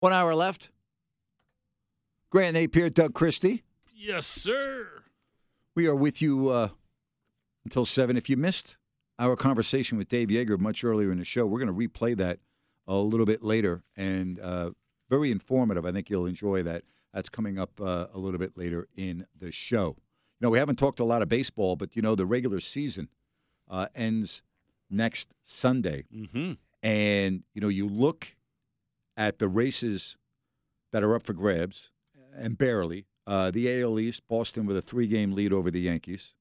1 hour left. Grant Napier, Doug Christie. Yes, sir. We are with you until 7. If you missed our conversation with Dave Yeager much earlier in the show, we're going to replay that a little bit later, and very informative. I think you'll enjoy that. That's coming up a little bit later in the show. You know, we haven't talked a lot of baseball, but, you know, the regular season ends next Sunday. Mm-hmm. And, you know, you look at the races that are up for grabs, and barely. The AL East, Boston with a 3-game lead over the Yankees.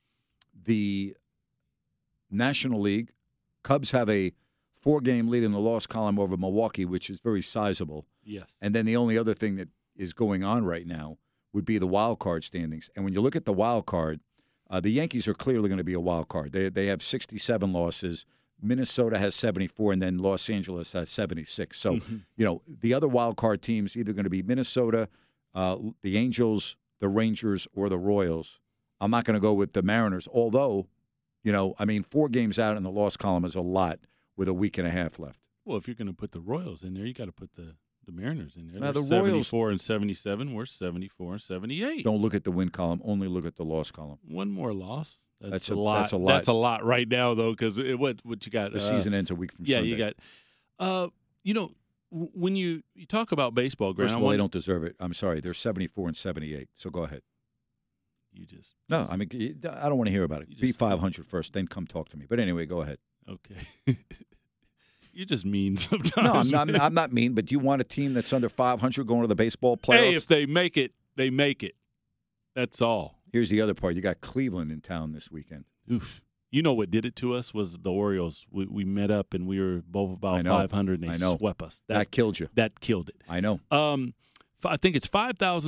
The National League, Cubs have a 4-game lead in the loss column over Milwaukee, which is very sizable. Yes. And then the only other thing that is going on right now would be the wild card standings. And when you look at the wild card, the Yankees are clearly going to be a wild card. They have 67 losses. Minnesota has 74, and then Los Angeles has 76. So, you know, the other wild card teams either going to be Minnesota, the Angels, the Rangers, or the Royals. I'm not going to go with the Mariners, although, you know, I mean, 4 games out in the loss column is a lot with a week and a half left. Well, if you're going to put the Royals in there, you got to put the Mariners in there. Now, They're the Royals 74 and 77. We're 74 and 78. Don't look at the win column. Only look at the loss column. One more loss. That's a a- lot. that's a lot. That's a lot right now, though, because what you got? The season ends a week from yeah, Sunday. you got. You know, when you talk about baseball, Grant, First of all, they don't deserve it. I'm sorry. They're 74 and 78. So go ahead. You just No, I mean, I don't want to hear about it. You Be just- 500 first, then come talk to me. But anyway, go ahead. okay. You're just mean sometimes. No, I'm not mean, but do you want a team that's under 500 going to the baseball playoffs? Hey, if they make it, they make it. That's all. Here's the other part. You got Cleveland in town this weekend. Oof. You know what did it to us was the Orioles. We met up and we were both about I know. 500 and they I know. swept us. That killed you. That killed it. I know. I think it's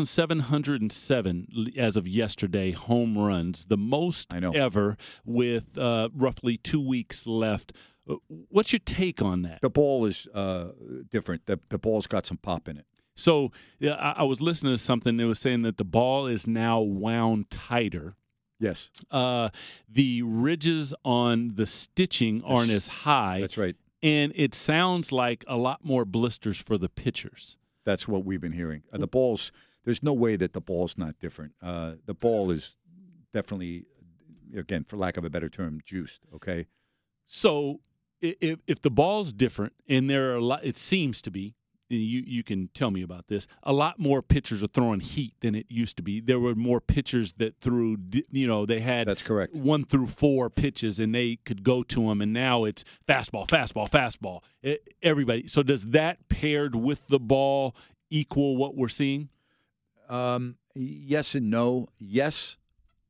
5,707 as of yesterday home runs, the most I know. ever with roughly 2 weeks left. What's your take on that? The ball is different. The ball's got some pop in it. So I was listening to something that was saying that the ball is now wound tighter. Yes. The ridges on the stitching aren't as high. That's right. And it sounds like a lot more blisters for the pitchers. That's what we've been hearing. The ball's – there's no way that the ball's not different. The ball is definitely, again, for lack of a better term, juiced, okay? So if the ball's different, and there are a lot – it seems to be, you can tell me about this, a lot more pitchers are throwing heat than it used to be. There were more pitchers that threw, they had That's correct. 1 through 4 pitches, and they could go to them, and now it's fastball, fastball, fastball. Everybody. So does that paired with the ball equal what we're seeing? Yes and no. Yes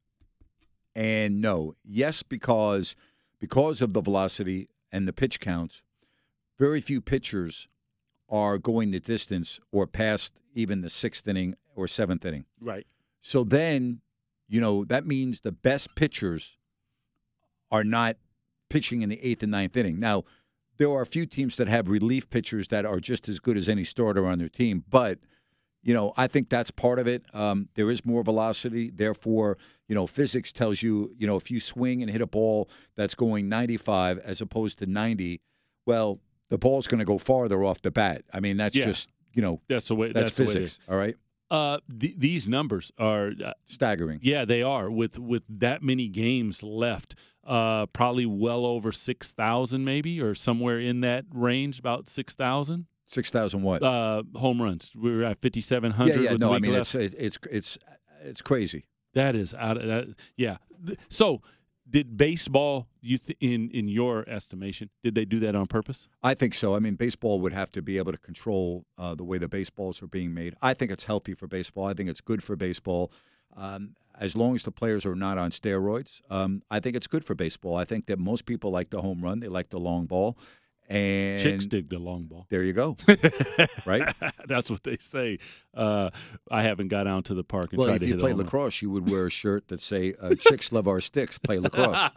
and no. Yes, because of the velocity and the pitch counts, very few pitchers are going the distance or past even the 6th inning or 7th inning. Right. So then, that means the best pitchers are not pitching in the 8th and 9th inning. Now, there are a few teams that have relief pitchers that are just as good as any starter on their team, but I think that's part of it. There is more velocity. Therefore, physics tells you, if you swing and hit a ball that's going 95 as opposed to 90, well, the ball's going to go farther off the bat. I mean, that's just, that's the way. That's the way it physics, is. all right? These numbers are Staggering. Yeah, they are. With that many games left, probably well over 6,000 maybe, or somewhere in that range, about 6,000. 6,000 what? Home runs. We're at 5,700. Yeah. with No, the I week mean left. it's crazy. That is out of that. Yeah. So, did baseball, in your estimation, did they do that on purpose? I think so. I mean, baseball would have to be able to control the way the baseballs are being made. I think it's healthy for baseball. I think it's good for baseball. As long as the players are not on steroids, I think it's good for baseball. I think that most people like the home run. They like the long ball. And Chicks dig the long ball. There you go. Right? That's what they say. I haven't got out to the park and Well, tried if to you hit play a home run. lacrosse, you would wear a shirt that say, chicks love our sticks, play lacrosse.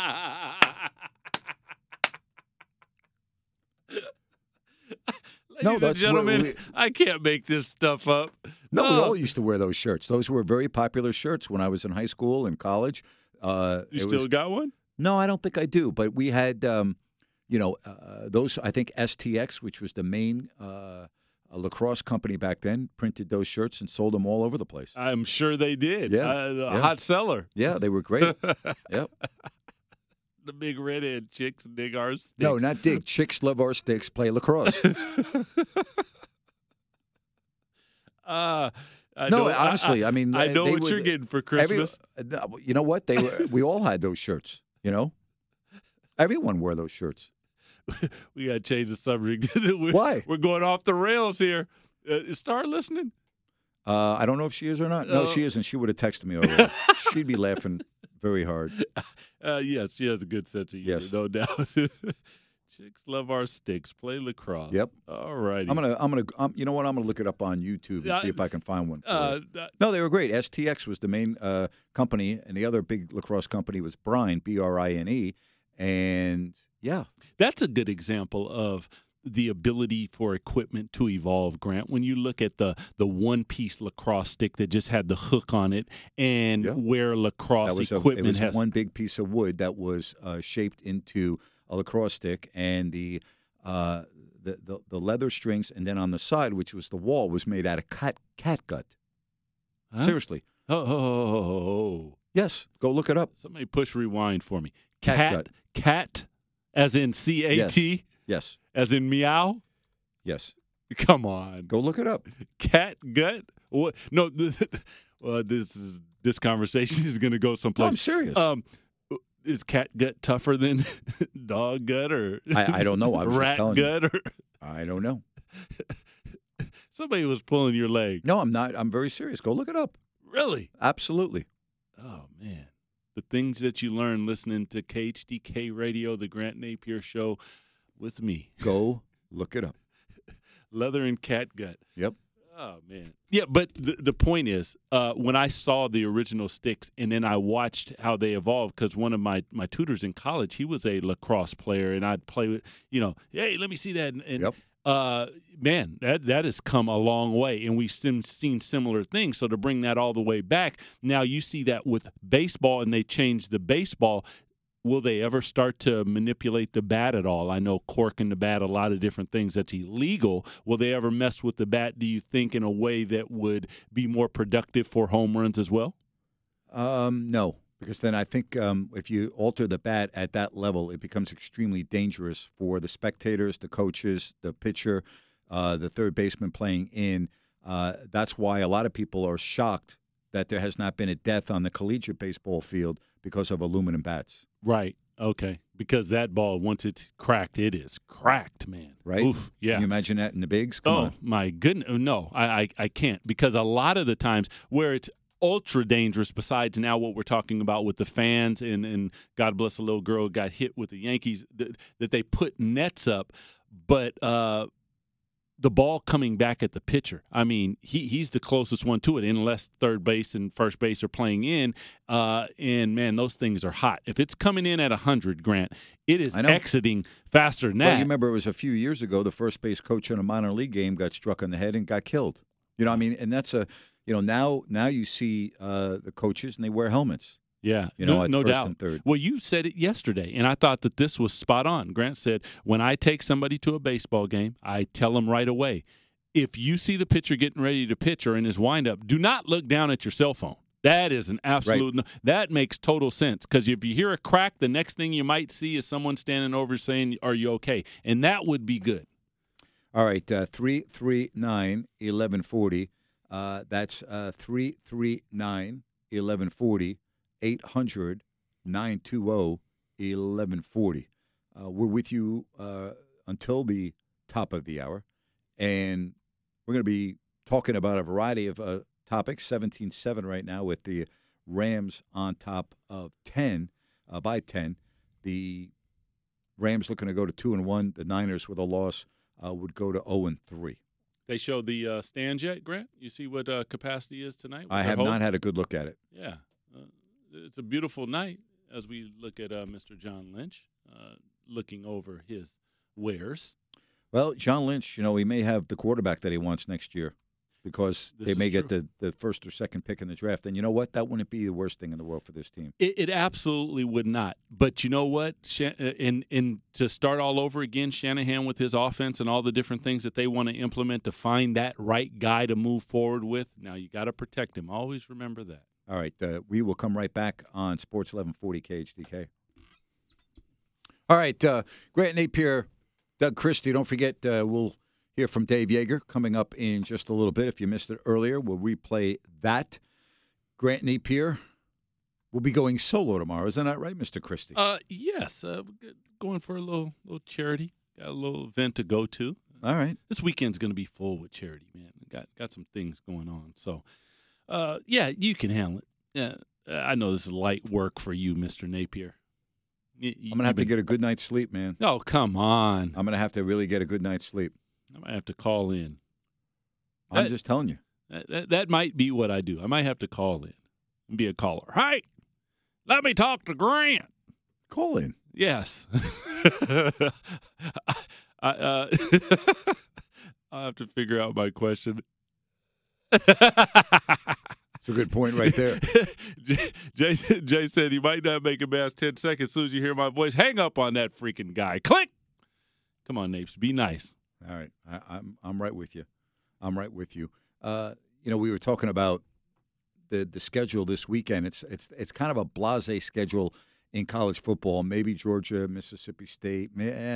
Ladies and that's what gentlemen, I can't make this stuff up. No, we all used to wear those shirts. Those were very popular shirts when I was in high school and college. You still got one? No, I don't think I do. But we had, those, I think STX, which was the main a lacrosse company back then printed those shirts and sold them all over the place. I'm sure they did. Yeah. Hot seller. Yeah, they were great. Yep. The big redhead chicks dig our sticks. No, not dig. Chicks love our sticks. Play lacrosse. Honestly, I mean, I know they what were- you're getting for Christmas. You know what? We all had those shirts. You know, everyone wore those shirts. We got to change the subject. Why? We're going off the rails here. Is Star listening? I don't know if she is or not. No, she isn't. She would have texted me already. She'd be laughing very hard. Yes, she has a good sense of humor, Yes. no doubt. Chicks love our sticks. Play lacrosse. Yep. All righty. You know what? I'm gonna look it up on YouTube and see if I can find one. for you. No, they were great. STX was the main company, and the other big lacrosse company was Brine, BRINE, and yeah, That's a good example of the ability for equipment to evolve, Grant. When you look at the one-piece lacrosse stick that just had the hook on it, and where lacrosse equipment it was has one big piece of wood that was shaped into a lacrosse stick, and the leather strings, and then on the side, which was the wall, was made out of cat gut. Huh? Seriously. Oh. Yes, go look it up. Somebody push rewind for me. Cat gut. Cat, as in CAT, Yes. as in meow. Yes. Come on, Go look it up. cat gut. What? No, this conversation is going to go No, someplace. I'm serious. Is cat gut tougher than dog gut or I don't know. I was just rat telling you. gut or I don't know. somebody was pulling your leg? No, I'm not. I'm very serious. Go look it up. Really? Absolutely. Oh man, the things that you learn listening to KHDK Radio, the Grant Napier Show, with me. Go look it up. Leather and cat gut. Yep. Oh man. Yeah, but the point is, when I saw the original sticks and then I watched how they evolved, because one of my tutors in college, he was a lacrosse player, and I'd play with, hey, let me see that. And Yep. man, that has come a long way, and we've seen similar things. So to bring that all the way back, now you see that with baseball, and they changed the baseball. Will they ever start to manipulate the bat at all? I know corking the bat, a lot of different things that's illegal. Will they ever mess with the bat, do you think, in a way that would be more productive for home runs as well? No, because then I think if you alter the bat at that level, it becomes extremely dangerous for the spectators, the coaches, the pitcher, the third baseman playing in. That's why a lot of people are shocked that there has not been a death on the collegiate baseball field because of aluminum bats. Right. Okay. Because that ball, once it's cracked, it is cracked, man. Right? Oof. Yeah. Can you imagine that in the bigs? Come on. My goodness. No, I can't, because a lot of the times where it's ultra dangerous, besides now what we're talking about with the fans and God bless the little girl who got hit with the Yankees, that they put nets up, but the ball coming back at the pitcher. I mean, he's the closest one to it, unless third base and first base are playing in. And, man, those things are hot. If it's coming in at 100, Grant, it is exiting faster than that. Well, you remember it was a few years ago, the first base coach in a minor league game got struck on the head and got killed. You know what I mean? And that's now you see the coaches, and they wear helmets. Yeah, at no first doubt. and third. Well, you said it yesterday, and I thought that this was spot on. Grant said, when I take somebody to a baseball game, I tell them right away, if you see the pitcher getting ready to pitch or in his windup, do not look down at your cell phone. That is an absolute no. That makes total sense, because if you hear a crack, the next thing you might see is someone standing over saying, are you okay? And that would be good. All right, 339-1140. That's 339-1140. 800-920-1140. We're with you until the top of the hour, and we're going to be talking about a variety of topics. 17-7 right now with the Rams on top of 10 by 10. The Rams looking to go to 2-1. The Niners with a loss would go to 0-3. They show the stands yet, Grant? You see what capacity is tonight? I have not had a good look at it. Yeah. It's a beautiful night as we look at Mr. John Lynch looking over his wares. Well, John Lynch, he may have the quarterback that he wants next year. because This they is may get true. the first or second pick in the draft. And you know what? That wouldn't be the worst thing in the world for this team. It absolutely would not. But you know what? And to start all over again, Shanahan with his offense and all the different things that they want to implement to find that right guy to move forward with. Now you got to protect him. Always remember that. All right, we will come right back on Sports 1140 KHDK. All right, Grant Napier, Doug Christie. Don't forget, we'll hear from Dave Yeager coming up in just a little bit. If you missed it earlier, we'll replay that. Grant Napier will be going solo tomorrow. Isn't that right, Mr. Christie? Yes. Going for a little charity. Got a little event to go to. All right. This weekend's going to be full with charity, man. Got some things going on. So, yeah, you can handle it. Yeah, I know this is light work for you, Mr. Napier. I'm going to have to get a good night's sleep, man. Oh, come on. I'm going to have to really get a good night's sleep. I might have to call in. I'm just telling you. That might be what I do. I might have to call in and be a caller. Hey, let me talk to Grant. Call in. Yes. I'll have to figure out my question. It's a good point right there. Jay said he might not make it past 10 seconds. As soon as you hear my voice, hang up on that freaking guy. Click. Come on, Napes. Be nice. All right. I'm right with you. I'm right with you. We were talking about the schedule this weekend. It's kind of a blasé schedule in college football. Maybe Georgia, Mississippi State,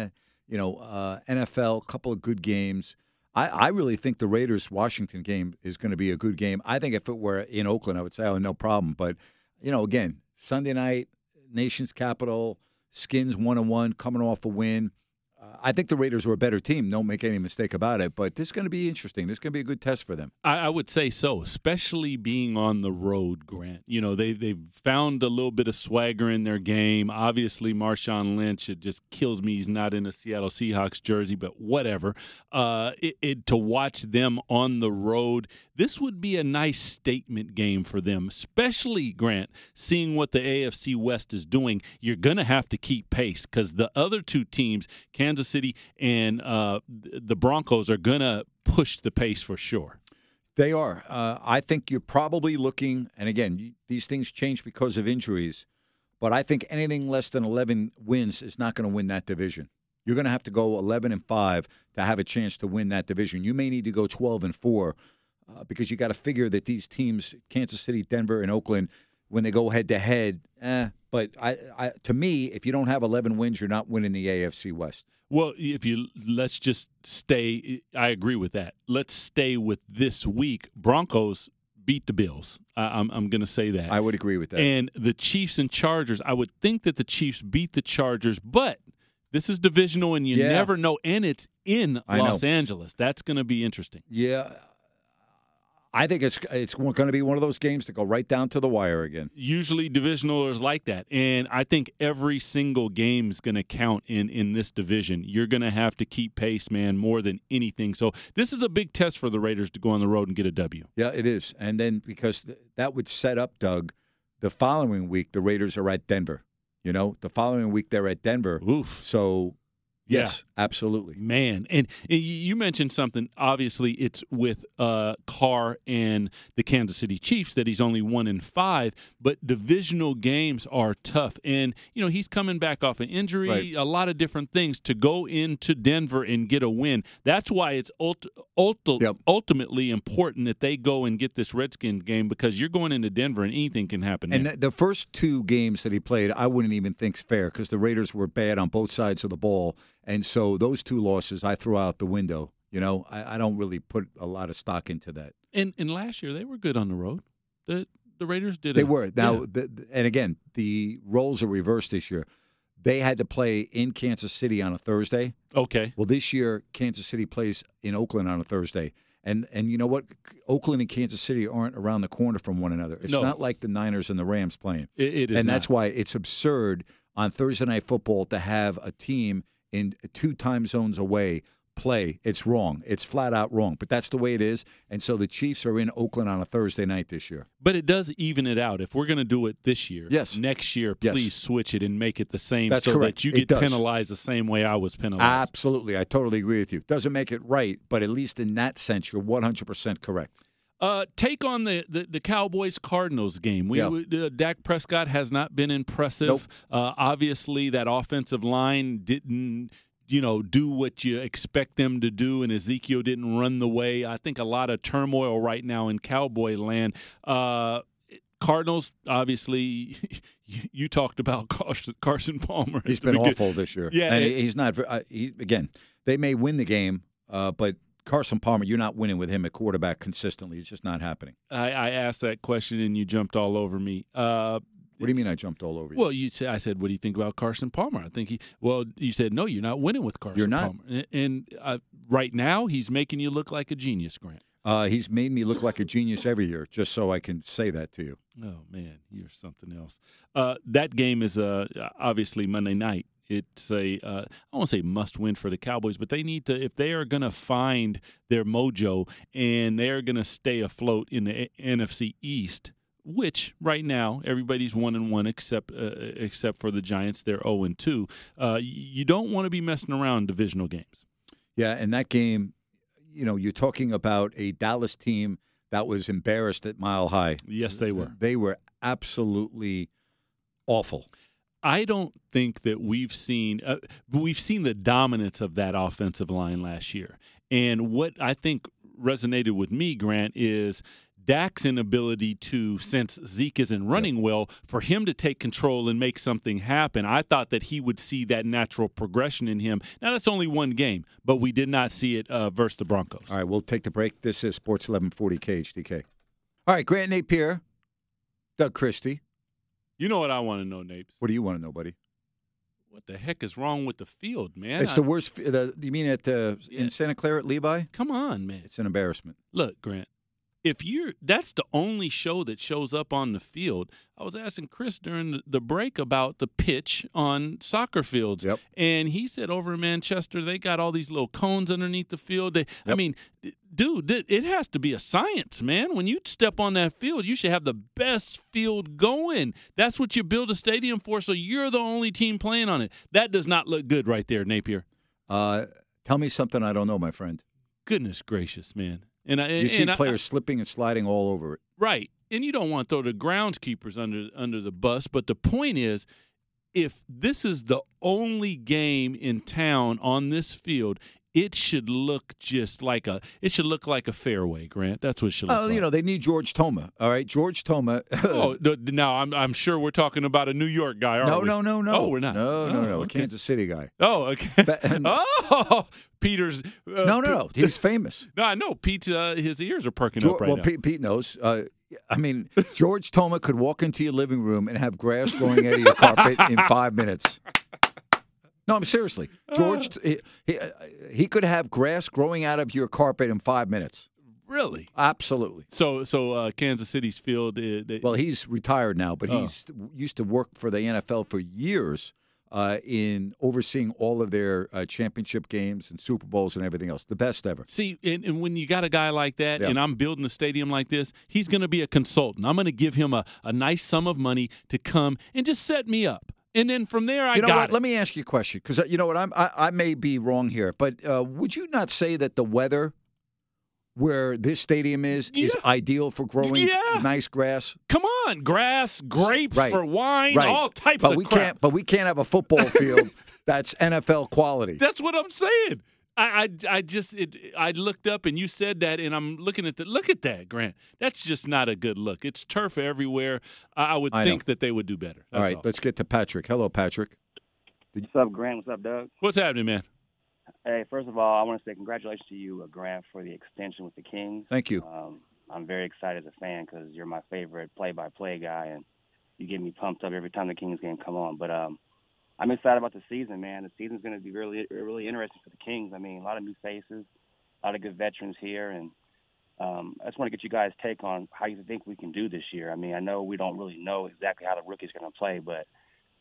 NFL, a couple of good games. I really think the Raiders-Washington game is going to be a good game. I think if it were in Oakland, I would say, no problem. But, again, Sunday night, nation's capital, Skins 1-1, coming off a win. I think the Raiders were a better team. Don't make any mistake about it. But this is going to be interesting. This is going to be a good test for them. I would say so, especially being on the road, Grant. They've found a little bit of swagger in their game. Obviously, Marshawn Lynch, it just kills me he's not in a Seattle Seahawks jersey, but whatever. To watch them on the road, this would be a nice statement game for them, especially, Grant, seeing what the AFC West is doing. You're going to have to keep pace because the other two teams, Kansas City and the Broncos, are going to push the pace for sure. They are. I think you're probably looking, and again, these things change because of injuries, but I think anything less than 11 wins is not going to win that division. You're going to have to go 11-5 to have a chance to win that division. You may need to go 12-4 because you got to figure that these teams, Kansas City, Denver, and Oakland, when they go head-to-head, but to me, if you don't have 11 wins, you're not winning the AFC West. Well, let's just stay. I agree with that. Let's stay with this week. Broncos beat the Bills. I'm going to say that. I would agree with that. And the Chiefs and Chargers, I would think that the Chiefs beat the Chargers, but this is divisional and you never know. And it's in Los Angeles. That's going to be interesting. Yeah. I think it's going to be one of those games to go right down to the wire again. Usually divisional is like that. And I think every single game is going to count in this division. You're going to have to keep pace, man, more than anything. So this is a big test for the Raiders to go on the road and get a W. Yeah, it is. And then because that would set up, Doug, the following week the Raiders are at Denver. The following week they're at Denver. Oof. So yes, absolutely. Man, and you mentioned something. Obviously, it's with Carr and the Kansas City Chiefs that he's only 1-5, but divisional games are tough. And, he's coming back off an injury, right. A lot of different things to go into Denver and get a win. That's why it's ultimately important that they go and get this Redskins game because you're going into Denver and anything can happen. And the first two games that he played, I wouldn't even think fair because the Raiders were bad on both sides of the ball. And so those two losses I threw out the window. I don't really put a lot of stock into that. And last year they were good on the road. The Raiders did. They were. Now, and again, the roles are reversed this year. They had to play in Kansas City on a Thursday. Okay. Well, this year Kansas City plays in Oakland on a Thursday. And you know what? Oakland and Kansas City aren't around the corner from one another. It's not like the Niners and the Rams playing. It is. And that's why it's absurd on Thursday Night Football to have a team in 2 time zones away play. It's wrong. It's flat out wrong. But that's the way it is. And so the Chiefs are in Oakland on a Thursday night this year. But it does even it out. If we're going to do it this year, yes. next year, please switch it and make it the same That's so correct. that you get penalized the same way I was penalized. Absolutely. I totally agree with you. Doesn't make it right, but at least in that sense, you're 100% correct. Take on the Cowboys-Cardinals game. Dak Prescott has not been impressive. Nope. Obviously, that offensive line didn't do what you expect them to do, and Ezekiel didn't run the way. I think a lot of turmoil right now in Cowboy land. Cardinals, obviously, you talked about Carson Palmer. He's been awful this year. Yeah, and he's not. Again, they may win the game, but Carson Palmer, you're not winning with him at quarterback consistently. It's just not happening. I asked that question, and you jumped all over me. What do you mean I jumped all over you? Well, I said, what do you think about Carson Palmer? I think you said, no, you're not winning with Carson Palmer. You're not. And right now, he's making you look like a genius, Grant. He's made me look like a genius every year, just so I can say that to you. Oh, man, you're something else. That game is obviously Monday night. It's I won't say must win for the Cowboys, but they need to, if they are going to find their mojo and they're going to stay afloat in the NFC East, which right now everybody's 1-1 except for the Giants. They're 0-2. You don't want to be messing around divisional games. Yeah, and that game, you're talking about a Dallas team that was embarrassed at Mile High. Yes, they were. They were absolutely awful. I don't think that we've seen the dominance of that offensive line last year. And what I think resonated with me, Grant, is Dak's inability to, since Zeke isn't running well, for him to take control and make something happen. I thought that he would see that natural progression in him. Now, that's only one game, but we did not see it versus the Broncos. All right, we'll take the break. This is Sports 1140 KHTK. All right, Grant Napier, Doug Christie. You know what I want to know, Napes? What do you want to know, buddy? What the heck is wrong with the field, man? It's the worst. You mean in Santa Clara at Levi? Come on, man. It's an embarrassment. Look, Grant. That's the only show that shows up on the field. I was asking Chris during the break about the pitch on soccer fields. Yep. And he said over in Manchester, they got all these little cones underneath the field. I mean, dude, it has to be a science, man. When you step on that field, you should have the best field going. That's what you build a stadium for, so you're the only team playing on it. That does not look good right there, Napier. Tell me something I don't know, my friend. Goodness gracious, man. You see players slipping and sliding all over it. Right. And you don't want to throw the groundskeepers under the bus. But the point is, if this is the only game in town on this field, it should look like a fairway, Grant. That's what it should look like. They need George Toma. All right, George Toma. Now I'm sure we're talking about a New York guy, aren't we? No. Oh, we're not. No. Okay. A Kansas City guy. Oh, okay. Peter's. No. He's famous. No, I know. Pete, his ears are perking up right now. Well, Pete knows. George Toma could walk into your living room and have grass growing out of your carpet in 5 minutes. No, I'm seriously. George, he could have grass growing out of your carpet in 5 minutes. Really? Absolutely. So Kansas City's field. Well, he's retired now, but he used to work for the NFL for years in overseeing all of their championship games and Super Bowls and everything else. The best ever. See, and when you got a guy like that, and I'm building a stadium like this, he's going to be a consultant. I'm going to give him a nice sum of money to come and just set me up. And then from there, I got it. Let me ask you a question, because you know what, I may be wrong here, but would you not say that the weather where this stadium is ideal for growing nice grass? Come on, grass, grapes for wine, all types of crap. But we can't have a football field that's NFL quality. That's what I'm saying. I looked up and you said that, and I'm looking at look at that, Grant. That's just not a good look. It's turf everywhere. I would think that they would do better. That's all right, let's get to Patrick. Hello, Patrick. What's up, Grant? What's up, Doug? What's happening, man? Hey, first of all, I want to say congratulations to you, Grant, for the extension with the Kings. Thank you. I'm very excited as a fan because you're my favorite play-by-play guy, and you get me pumped up every time the Kings game come on. But I'm excited about the season, man. The season's going to be really, really interesting for the Kings. I mean, a lot of new faces, a lot of good veterans here, and I just want to get you guys' take on how you think we can do this year. I mean, I know we don't really know exactly how the rookie's going to play, but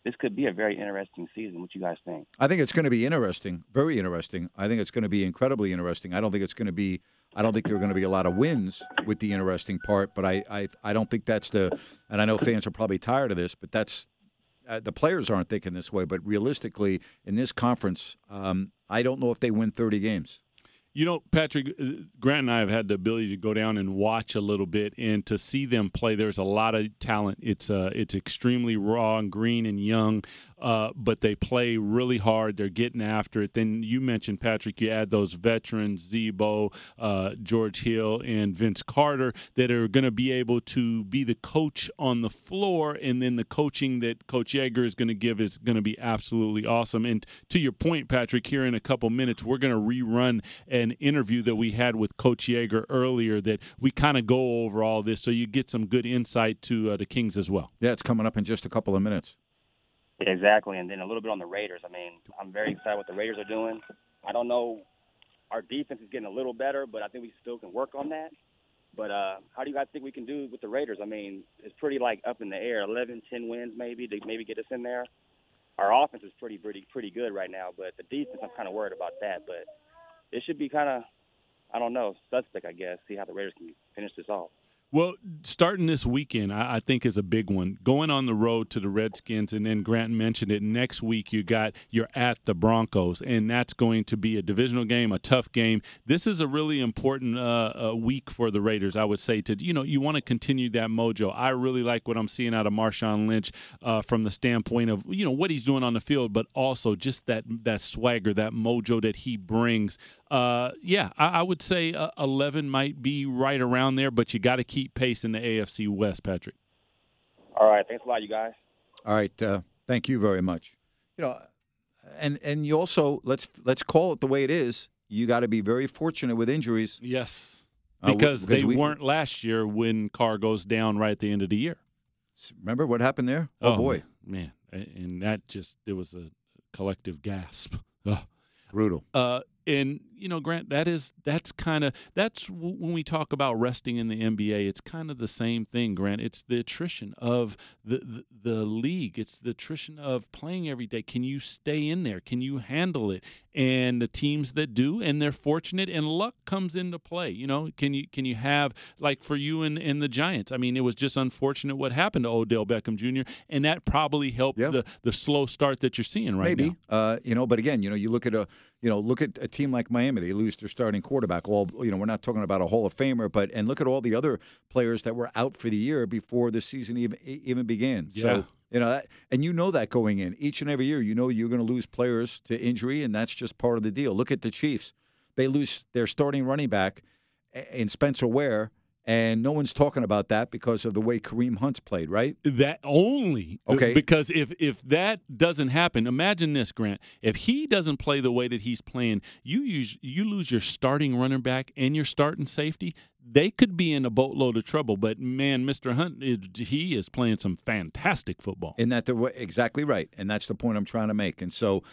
this could be a very interesting season. What you guys think? I think it's going to be interesting, very interesting. I think it's going to be incredibly interesting. I don't think there are going to be a lot of wins with the interesting part, but I don't think that's and I know fans are probably tired of this, but that's the players aren't thinking this way. But realistically, in this conference, I don't know if they win 30 games. You know, Patrick, Grant and I have had the ability to go down and watch a little bit and to see them play. There's a lot of talent. It's extremely raw and green and young, but they play really hard. They're getting after it. Then you mentioned, Patrick, you add those veterans, Zebo, George Hill, and Vince Carter that are going to be able to be the coach on the floor, and then the coaching that Coach Yeager is going to give is going to be absolutely awesome. And to your point, Patrick, here in a couple minutes, we're going to rerun an interview that we had with Coach Yeager earlier that we kind of go over all this so you get some good insight to the Kings as well. Yeah, it's coming up in just a couple of minutes. Exactly, and then a little bit on the Raiders. I mean, I'm very excited what the Raiders are doing. I don't know, our defense is getting a little better, but I think we still can work on that. But how do you guys think we can do with the Raiders? I mean, it's pretty up in the air, 11, 10 wins maybe to maybe get us in there. Our offense is pretty good right now, but the defense, I'm kind of worried about that. But it should be kind of, I don't know, suspect, I guess, see how the Raiders can finish this off. Well, starting this weekend, I think is a big one. Going on the road to the Redskins, and then Grant mentioned it, next week you're at the Broncos, and that's going to be a divisional game, a tough game. This is a really important week for the Raiders, I would say. You want to continue that mojo. I really like what I'm seeing out of Marshawn Lynch from the standpoint of, what he's doing on the field, but also just that swagger, that mojo that he brings. I would say 11 might be right around there, but you got to keep pace in the AFC West, Patrick. All right, thanks a lot, you guys. All right, thank you very much. And you also let's call it the way it is. You got to be very fortunate with injuries. Yes, because they weren't last year when Carr goes down right at the end of the year. Remember what happened there? Oh boy, man, and it was a collective gasp. Ugh. Brutal. And Grant, that's when we talk about resting in the NBA, it's kind of the same thing, Grant. It's the attrition of the league. It's the attrition of playing every day. Can you stay in there? Can you handle it? And the teams that do, and they're fortunate, and luck comes into play. Can you have, like for you and the Giants? I mean, it was just unfortunate what happened to Odell Beckham Jr., and that probably helped the slow start that you're seeing right now. Maybe, but again, you look at a team like Miami. They lose their starting quarterback. We're not talking about a Hall of Famer, and look at all the other players that were out for the year before the season even began. Yeah. So, and that going in each and every year, you're going to lose players to injury, and that's just part of the deal. Look at the Chiefs. They lose their starting running back in Spencer Ware, and no one's talking about that because of the way Kareem Hunt's played, right? That only. Okay. Because if that doesn't happen, imagine this, Grant. If he doesn't play the way that he's playing, you lose your starting running back and your starting safety. They could be in a boatload of trouble. But, man, Mr. Hunt, he is playing some fantastic football. Exactly right. And that's the point I'm trying to make. And so,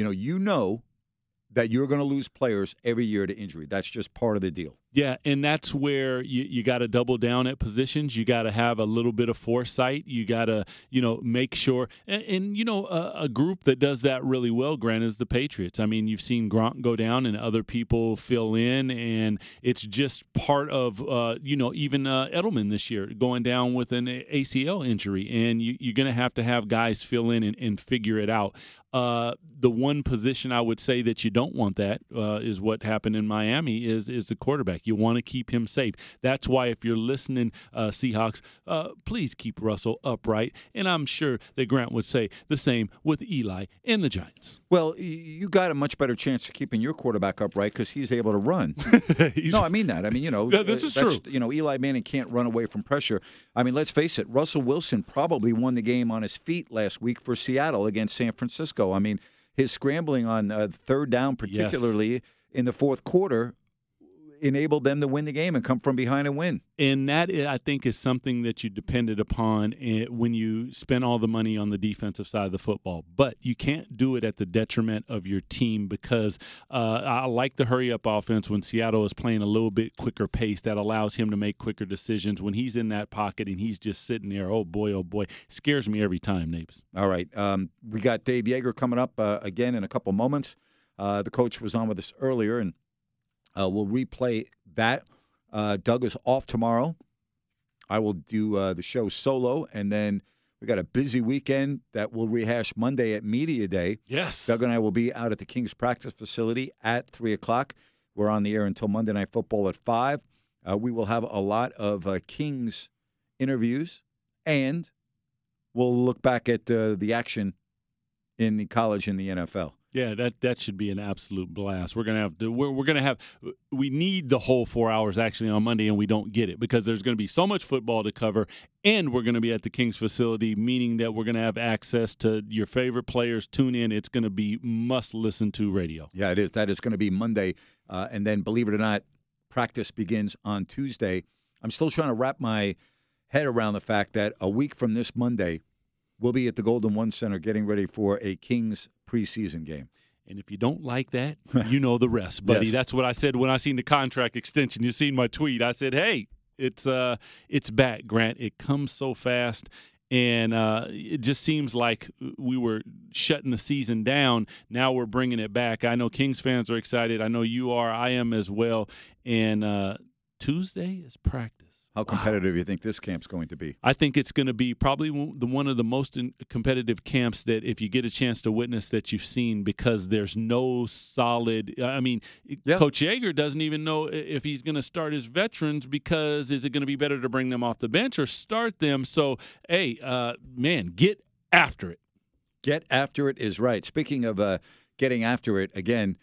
that you're going to lose players every year to injury. That's just part of the deal. Yeah, and that's where you got to double down at positions. You got to have a little bit of foresight. You got to, make sure. And a group that does that really well, Grant, is the Patriots. I mean, you've seen Gronk go down and other people fill in, and it's just part of, even Edelman this year going down with an ACL injury, and you're going to have guys fill in and figure it out. The one position I would say that you don't want that is what happened in Miami is the quarterback. You want to keep him safe. That's why if you're listening, Seahawks, please keep Russell upright. And I'm sure that Grant would say the same with Eli and the Giants. Well, you got a much better chance of keeping your quarterback upright because he's able to run. No, I mean that. I mean, this is true. Eli Manning can't run away from pressure. I mean, let's face it. Russell Wilson probably won the game on his feet last week for Seattle against San Francisco. I mean, his scrambling on third down, particularly in the fourth quarter, enabled them to win the game and come from behind and win. And that, I think, is something that you depended upon when you spent all the money on the defensive side of the football. But you can't do it at the detriment of your team because I like the hurry-up offense when Seattle is playing a little bit quicker pace. That allows him to make quicker decisions. When he's in that pocket and he's just sitting there, oh, boy, scares me every time, Napes. All right. We got Dave Yeager coming up again in a couple moments. The coach was on with us earlier, and we'll replay that. Doug is off tomorrow. I will do the show solo, and then we got a busy weekend that we'll rehash Monday at Media Day. Yes. Doug and I will be out at the Kings practice facility at 3 o'clock. We're on the air until Monday Night Football at 5. We will have a lot of Kings interviews, and we'll look back at the action in the college and the NFL. Yeah, that should be an absolute blast. We're gonna have we need the whole 4 hours actually on Monday, and we don't get it because there's going to be so much football to cover, and we're going to be at the Kings facility, meaning that we're going to have access to your favorite players. Tune in; it's going to be must listen to radio. Yeah, it is. That is going to be Monday, and then believe it or not, practice begins on Tuesday. I'm still trying to wrap my head around the fact that a week from this Monday, we'll be at the Golden One Center getting ready for a Kings preseason game. And if you don't like that, you know the rest, buddy. Yes. That's what I said when I seen the contract extension. You seen my tweet. I said, hey, it's back, Grant. It comes so fast. And it just seems like we were shutting the season down. Now we're bringing it back. I know Kings fans are excited. I know you are. I am as well. And Tuesday is practice. How competitive do you think this camp's going to be? I think it's going to be probably one of the most competitive camps that if you get a chance to witness that you've seen because there's no solid – I mean, yeah. Coach Yeager doesn't even know if he's going to start his veterans because is it going to be better to bring them off the bench or start them? So, hey, man, get after it. Get after it is right. Speaking of getting after it, again,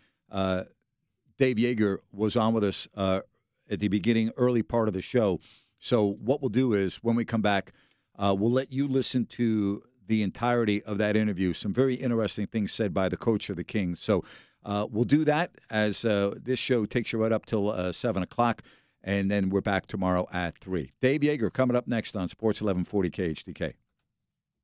Dave Yeager was on with us at the beginning, early part of the show. So what we'll do is when we come back, we'll let you listen to the entirety of that interview. Some very interesting things said by the coach of the Kings. So we'll do that as this show takes you right up till 7 o'clock, and then we're back tomorrow at 3. Dave Yeager coming up next on Sports 1140 KHTK.